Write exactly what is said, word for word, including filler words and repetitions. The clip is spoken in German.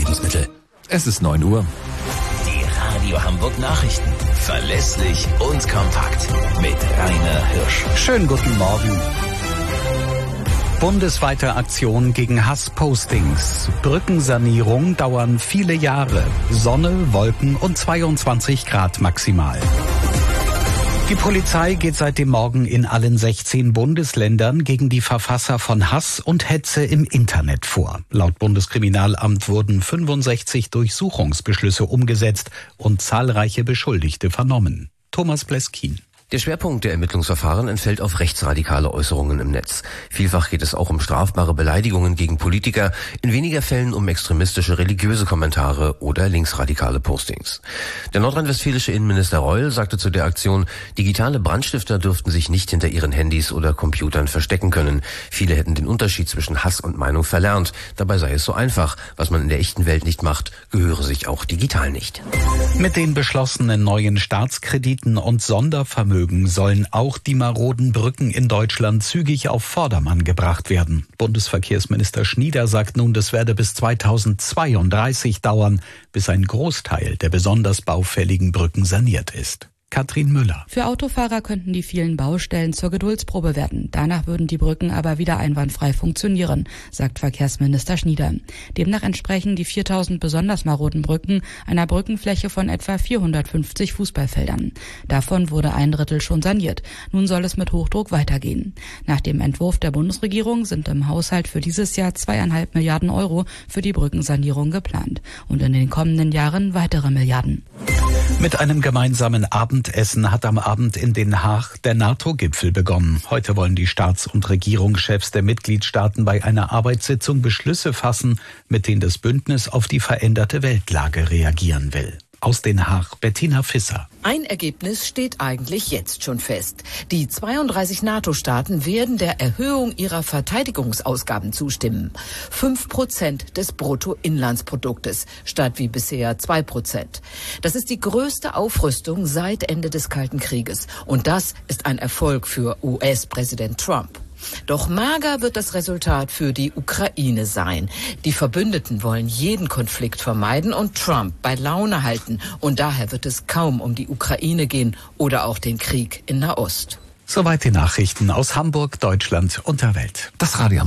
Nahrungsergänzungsmittel. Es ist neun Uhr. Die Radio Hamburg Nachrichten. Verlässlich und kompakt. Mit Rainer Hirsch. Schönen guten Morgen. Bundesweite Aktion gegen Hasspostings. Brückensanierung dauern viele Jahre. Sonne, Wolken und zweiundzwanzig Grad maximal. Die Polizei geht seit dem Morgen in allen sechzehn Bundesländern gegen die Verfasser von Hass und Hetze im Internet vor. Laut Bundeskriminalamt wurden fünfundsechzig Durchsuchungsbeschlüsse umgesetzt und zahlreiche Beschuldigte vernommen. Thomas Bleskin. Der Schwerpunkt der Ermittlungsverfahren entfällt auf rechtsradikale Äußerungen im Netz. Vielfach geht es auch um strafbare Beleidigungen gegen Politiker, in weniger Fällen um extremistische religiöse Kommentare oder linksradikale Postings. Der nordrhein-westfälische Innenminister Reul sagte zu der Aktion, digitale Brandstifter dürften sich nicht hinter ihren Handys oder Computern verstecken können. Viele hätten den Unterschied zwischen Hass und Meinung verlernt. Dabei sei es so einfach. Was man in der echten Welt nicht macht, gehöre sich auch digital nicht. Mit den beschlossenen neuen Staatskrediten und Sondervermögen sollen auch die maroden Brücken in Deutschland zügig auf Vordermann gebracht werden. Bundesverkehrsminister Schnieder sagt nun, das werde bis zweitausendzweiunddreißig dauern, bis ein Großteil der besonders baufälligen Brücken saniert ist. Katrin Müller. Für Autofahrer könnten die vielen Baustellen zur Geduldsprobe werden. Danach würden die Brücken aber wieder einwandfrei funktionieren, sagt Verkehrsminister Schnieder. Demnach entsprechen die viertausend besonders maroden Brücken einer Brückenfläche von etwa vierhundertfünfzig Fußballfeldern. Davon wurde ein Drittel schon saniert. Nun soll es mit Hochdruck weitergehen. Nach dem Entwurf der Bundesregierung sind im Haushalt für dieses Jahr zweieinhalb Milliarden Euro für die Brückensanierung geplant. Und in den kommenden Jahren weitere Milliarden. Mit einem gemeinsamen Abendessen hat am Abend in Den Haag der NATO-Gipfel begonnen. Heute wollen die Staats- und Regierungschefs der Mitgliedstaaten bei einer Arbeitssitzung Beschlüsse fassen, mit denen das Bündnis auf die veränderte Weltlage reagieren will. Aus Den Haag, Bettina Visser. Ein Ergebnis steht eigentlich jetzt schon fest. Die zweiunddreißig NATO-Staaten werden der Erhöhung ihrer Verteidigungsausgaben zustimmen. Fünf Prozent des Bruttoinlandsproduktes statt wie bisher zwei Prozent. Das ist die größte Aufrüstung seit Ende des Kalten Krieges. Und das ist ein Erfolg für U S-Präsident Trump. Doch mager wird das Resultat für die Ukraine sein. Die Verbündeten wollen jeden Konflikt vermeiden und Trump bei Laune halten. Und daher wird es kaum um die Ukraine gehen oder auch den Krieg in Nahost. Soweit die Nachrichten aus Hamburg, Deutschland und der Welt. Das Radio